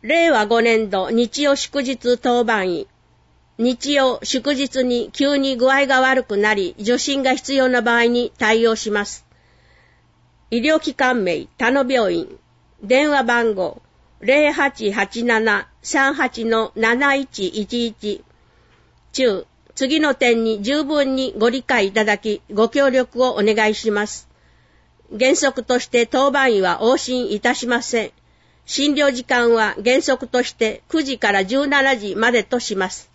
令和5年度日曜祝日当番医。日曜祝日に急に具合が悪くなり、受診が必要な場合に対応します。医療機関名、他野病院。電話番号、0887-38-7111。中、次の点に十分にご理解いただき、ご協力をお願いします。原則として当番医は往診いたしません。診療時間は原則として9時から17時までとします。